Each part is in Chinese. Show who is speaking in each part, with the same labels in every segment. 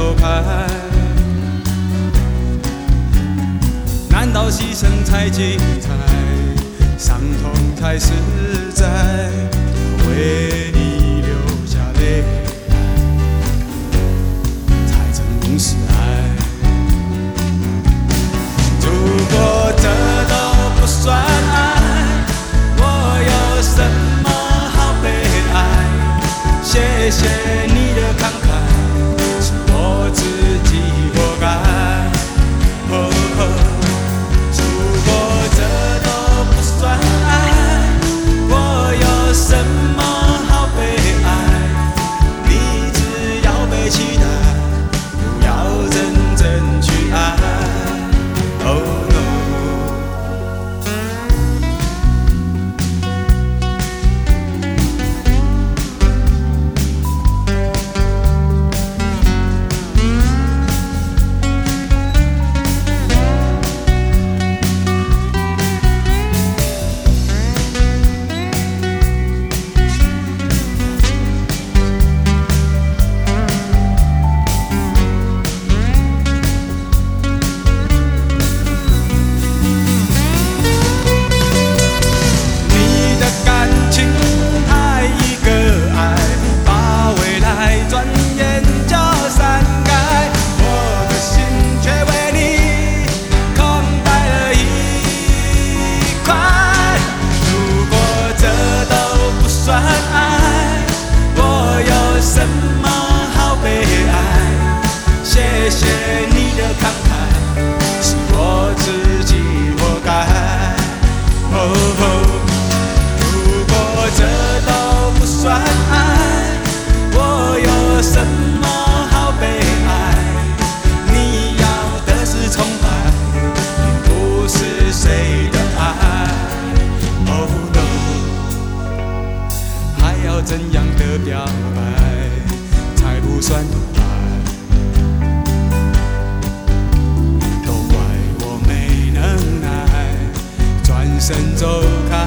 Speaker 1: 走开。难道牺牲才精彩，伤痛才实在？为你流下泪，才证明是爱。如果这都不算爱，我有什么好悲哀？谢谢你的慷慨，是我自己活该。如果这都不算爱，我有什么好悲哀？你只要被期待，不要真正去爱。谢谢你的慷慨，是我自己活该。如果这都不算爱，我有什么好悲哀？你要的是崇拜，并不是谁的爱。Oh no， 还要怎样的表白才不算痛快？转身走开，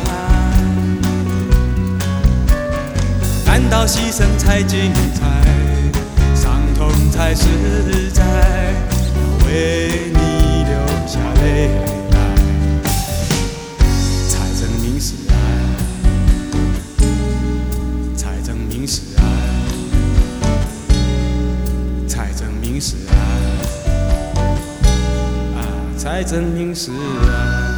Speaker 1: 难道牺牲才精彩，伤痛才实在？为你流下泪来，才证明是爱，才证明是爱，才证明是爱，才证明是爱。